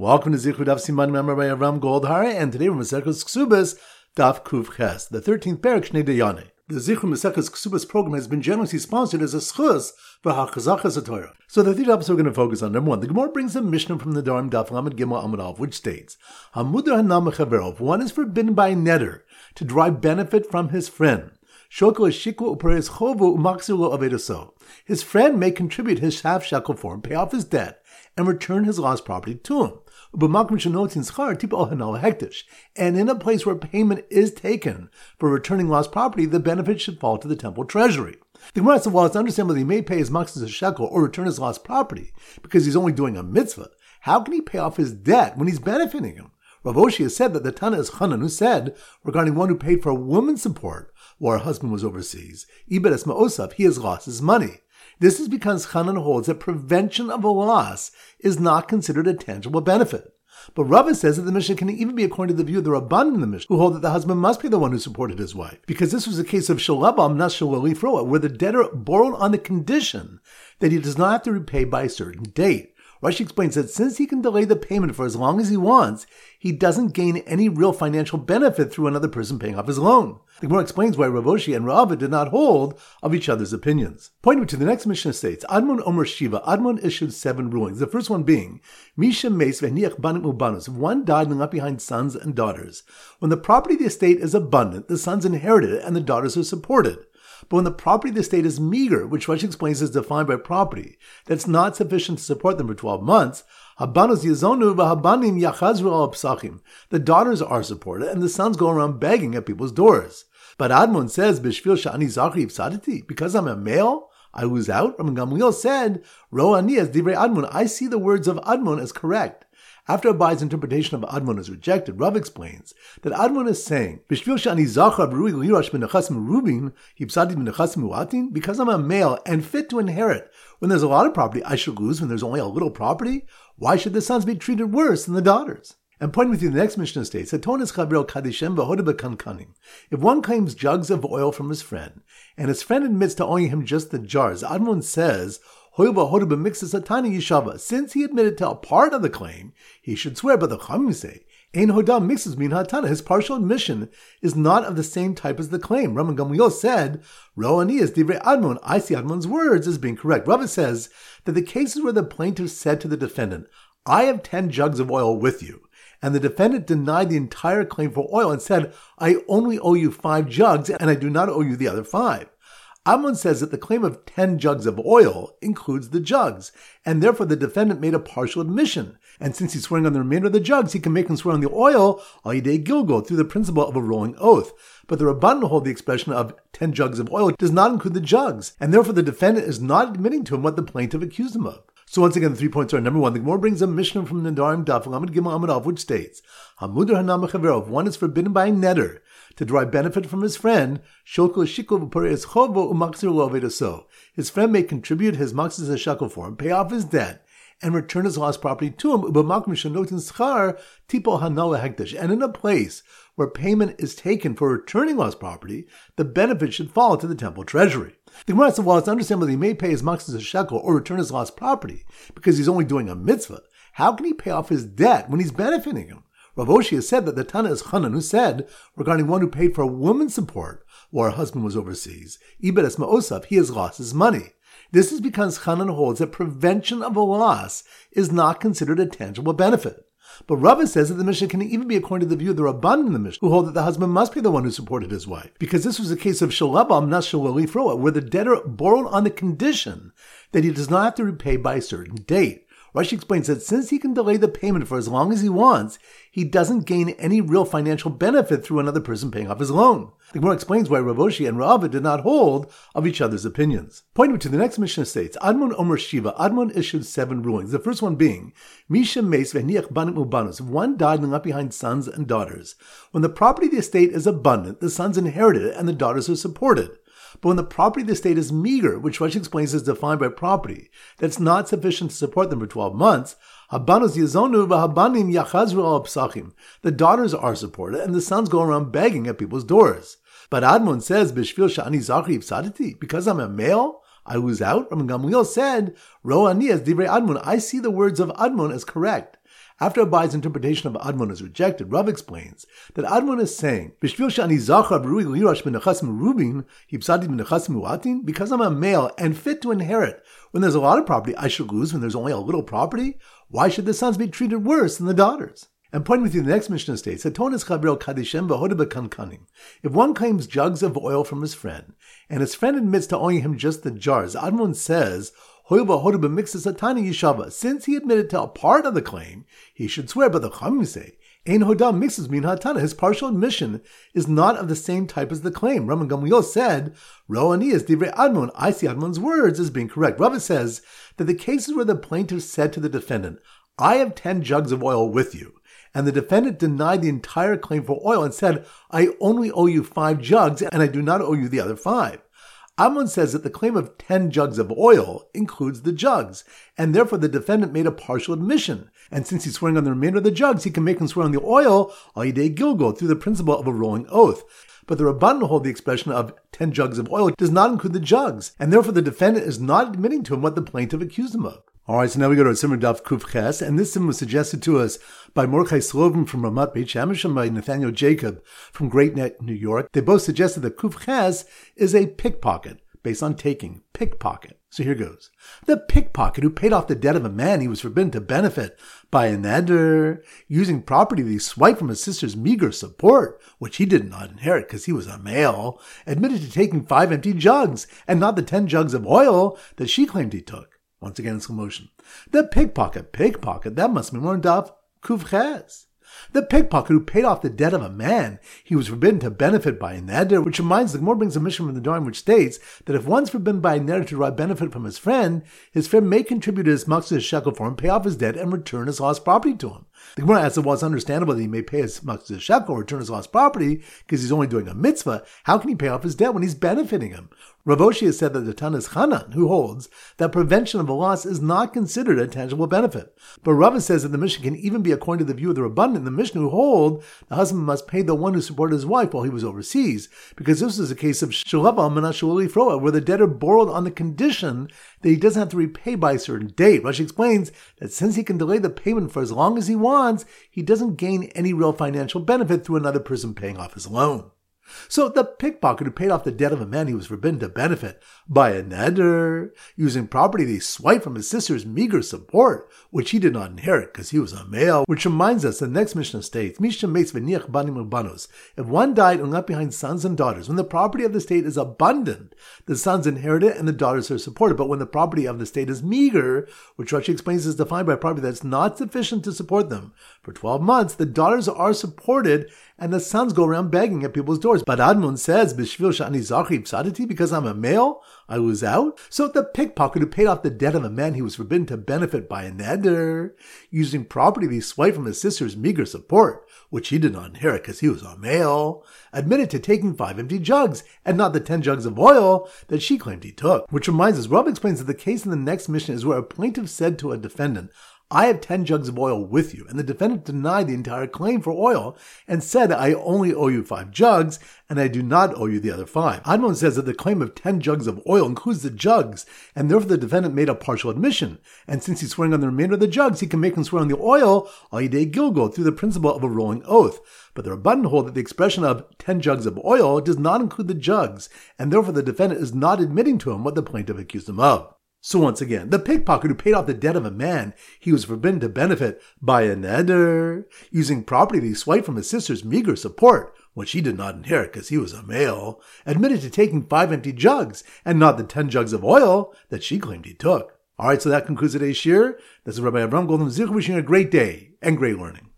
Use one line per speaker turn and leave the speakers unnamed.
Welcome to Zichud Daf Siman Member by Avram Goldhar, and today we're Maseches Ksubas Daf Kuv Ches, the 13th parak Shnei Dayane. The Zichud Maseches Ksubas program has been generously sponsored as a schus for HaChazachas HaTorah. So the three topics we're going to focus on. Number one, the Gemara brings a Mishnah from the Dvarim Daf Lamed Gimel Amud Aleph, which states, Hamudar Hanam Mechaverov, if one is forbidden by a neder to derive benefit from his friend, his friend may contribute his half shekel for him, pay off his debt, and return his lost property to him. And in a place where payment is taken for returning lost property, the benefit should fall to the temple treasury. The Gemara said, while it's understandable that he may pay his max as a shekel or return his lost property because he's only doing a mitzvah, how can he pay off his debt when he's benefiting him? Rav Oshi has said that the Tana is Chanan, who said, regarding one who paid for a woman's support while her husband was overseas, Ibed es ma'osaf, he has lost his money. This is because Chanan holds that prevention of a loss is not considered a tangible benefit. But Rava says that the Mishnah can even be according to the view of the Rabban in the Mishnah, who hold that the husband must be the one who supported his wife, because this was a case of shalabam nas shalali froa, where the debtor borrowed on the condition that he does not have to repay by a certain date. Rashi explains that since he can delay the payment for as long as he wants, he doesn't gain any real financial benefit through another person paying off his loan. The Gemara explains why Rav Oshi and Rava did not hold of each other's opinions. Pointing to the next Mishnah states, Admon Omer Shiva, Admon issued 7 rulings. The first one being, Misha Meis V'Niach Banim Ubanus, if one died and left behind sons and daughters. When the property of the estate is abundant, the sons inherit it and the daughters are supported. But when the property of the estate is meager, which Rashi explains is defined by property that's not sufficient to support them for 12 months, the daughters are supported and the sons go around begging at people's doors. But Admon says, because I'm a male, I lose out. Rabban Gamliel said, Ro ani as divrei Admon, I see the words of Admon as correct. After Abai's interpretation of Admon is rejected, Rav explains that Admon is saying, because I'm a male and fit to inherit, when there's a lot of property, I should lose when there's only a little property. Why should the sons be treated worse than the daughters? And pointing with you, the next Mishnah states, if one claims jugs of oil from his friend, and his friend admits to owing him just the jars, Admon says, since he admitted to a part of the claim, he should swear. But the Chachamim say, Ein Hoda mixes min hatana. His partial admission is not of the same type as the claim. Rabban Gamliel said, Ro ani as divrei Admon. I see Admon's words as being correct. Rava says that the cases where the plaintiff said to the defendant, I have 10 jugs of oil with you, and the defendant denied the entire claim for oil and said, I only owe you 5 jugs, and I do not owe you the other 5. Admon says that the claim of 10 jugs of oil includes the jugs, and therefore the defendant made a partial admission. And since he's swearing on the remainder of the jugs, he can make him swear on the oil, al yidei gilgul, through the principle of a rolling oath. But the Rabbanan hold the expression of 10 jugs of oil does not include the jugs, and therefore the defendant is not admitting to him what the plaintiff accused him of. So once again, the 3 points are, number one, the Gemara brings a Mishnah from Nedarim Daf Lamed Gimel Amud Aleph, which states, Hamudar Hanam Mechaverov, if one is forbidden by a neder to derive benefit from his friend, his friend may contribute his max as a shekel for him, pay off his debt, and return his lost property to him, and in a place where payment is taken for returning lost property, the benefit should fall to the temple treasury. The Gemara said, while it's understandable that he may pay his max as a shekel or return his lost property because he's only doing a mitzvah, how can he pay off his debt when he's benefiting him? Rav Oshi has said that the Tana is Chanan, who said, regarding one who paid for a woman's support while her husband was overseas, Ibed es ma'osaf, he has lost his money. This is because Chanan holds that prevention of a loss is not considered a tangible benefit. But Rava says that the Mishnah can even be according to the view of the Rabban in the Mishnah, who hold that the husband must be the one who supported his wife, because this was a case of shalabam nas shalali froa, where the debtor borrowed on the condition that he does not have to repay by a certain date. Rashi explains that since he can delay the payment for as long as he wants, he doesn't gain any real financial benefit through another person paying off his loan. The Gemara explains why Rav Oshi and Rava did not hold of each other's opinions. Pointing to the next Mishnah states, Admon Omer Shiva, Admon issued 7 rulings. The first one being, Misha Meis V'Niach Banim Ubanus, if one died and left behind sons and daughters. When the property of the estate is abundant, the sons inherit it and the daughters are supported. But when the property of the estate is meager, which Rashi explains is defined by property that's not sufficient to support them for 12 months, the daughters are supported and the sons go around begging at people's doors. But Admon says, because I'm a male, I lose out. Rabban Gamliel said, Ro ani as divrei Admon, I see the words of Admon as correct. After Abai's interpretation of Admon is rejected, Rav explains that Admon is saying, because I'm a male and fit to inherit. When there's a lot of property, I should lose. When there's only a little property, why should the sons be treated worse than the daughters? And pointing with you, the next Mishnah states, if one claims jugs of oil from his friend, and his friend admits to owing him just the jars, Admon says, since he admitted to a part of the claim, he should swear, but the Chachamim say, Ein Hodam mixes min hatana. His partial admission is not of the same type as the claim. Rabban Gamliel said, Ro ani is divrei Admon. I see Admon's words as being correct. Rava says that the cases where the plaintiff said to the defendant, I have 10 jugs of oil with you, and the defendant denied the entire claim for oil and said, I only owe you 5 jugs, and I do not owe you the other 5. Admon says that the claim of 10 jugs of oil includes the jugs, and therefore the defendant made a partial admission. And since he's swearing on the remainder of the jugs, he can make him swear on the oil, al yidei gilgul, through the principle of a rolling oath. But the Rabbanan hold the expression of 10 jugs of oil does not include the jugs, and therefore the defendant is not admitting to him what the plaintiff accused him of. Alright, so now we go to our Simmer Daf Kuf Ches, and this Simmer was suggested to us by Mordechai Slovin from Ramat Beit Shemesh and by Nathaniel Jacob from Great Neck, New York. They both suggested that Kuf Ches is a pickpocket, based on taking, pickpocket. So here goes. The pickpocket who paid off the debt of a man he was forbidden to benefit by a neder, using property that he swiped from his sister's meager support, which he did not inherit because he was a male, admitted to taking 5 empty jugs, and not the 10 jugs of oil that she claimed he took. Once again in slow motion. The pickpocket, that must be more Daf Kuf Ches. The pickpocket who paid off the debt of a man he was forbidden to benefit by a neder, which reminds the Gemara brings a mission from the Dharm which states that if one's forbidden by a neder to derive benefit from his friend may contribute his maksud shekel for him, pay off his debt, and return his lost property to him. The Gemara asks, well, it's understandable that he may pay his maksud shekel, return his lost property, because he's only doing a mitzvah. How can he pay off his debt when he's benefiting him? Rav Oshi has said that the Tanas Chanan, who holds that prevention of a loss is not considered a tangible benefit. But Rava says that the Mishnah can even be according to the view of the Rabbanan in the Mishnah who hold the husband must pay the one who supported his wife while he was overseas, because this is a case of Shulav Almana Shulali Froa, where the debtor borrowed on the condition that he doesn't have to repay by a certain date. Rashi explains that since he can delay the payment for as long as he wants, he doesn't gain any real financial benefit through another person paying off his loan. So the pickpocket who paid off the debt of a man he was forbidden to benefit by a neder, using property that he swiped from his sister's meager support, which he did not inherit because he was a male, which reminds us the next Mishnah states, Mishnah makes v'niach banim u'banos. If one died and left behind sons and daughters, when the property of the state is abundant, the sons inherit it and the daughters are supported. But when the property of the state is meager, which Rashi explains is defined by property that's not sufficient to support them for 12 months, the daughters are supported and the sons go around begging at people's doors. But Admon says, B'shvil sh'ani zachi psadati, because I'm a male, I lose out. So the pickpocket who paid off the debt of a man he was forbidden to benefit by a neder, using property that he swiped from his sister's meager support, which he did not inherit because he was a male, admitted to taking 5 empty jugs, and not the 10 jugs of oil that she claimed he took. Which reminds us, Rav explains that the case in the next Mishnah is where a plaintiff said to a defendant, I have 10 jugs of oil with you, and the defendant denied the entire claim for oil and said, I only owe you 5 jugs, and I do not owe you the other 5. Admon says that the claim of 10 jugs of oil includes the jugs, and therefore the defendant made a partial admission, and since he's swearing on the remainder of the jugs, he can make him swear on the oil, al yidei gilgul, through the principle of a rolling oath. But the Rabbanan hold that the expression of 10 jugs of oil does not include the jugs, and therefore the defendant is not admitting to him what the plaintiff accused him of. So once again, the pickpocket who paid off the debt of a man he was forbidden to benefit by a neder, using property that he swiped from his sister's meager support, which he did not inherit because he was a male, admitted to taking 5 empty jugs, and not the 10 jugs of oil that she claimed he took. Alright, so that concludes today's shir. This is Rabbi Avram Goldman Zich wishing you a great day and great learning.